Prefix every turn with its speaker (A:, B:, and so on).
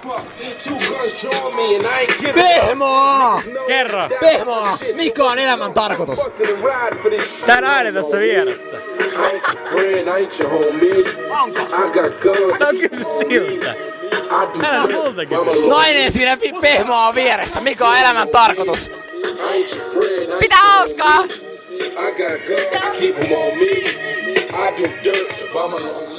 A: Pehmoa!
B: Kerro!
A: Pehmoa! Mikä on elämän tarkoitus?
B: Tää nainen tässä vieressä.
A: Onko?
B: Sä oot kysy siltä. Älä multa kysy.
A: Nainen siinä pehmoa vieressä. Mikä on elämän tarkoitus? Pitää hauskaa!
C: I got guns, keep 'em on me. I do dirt if I'm alone.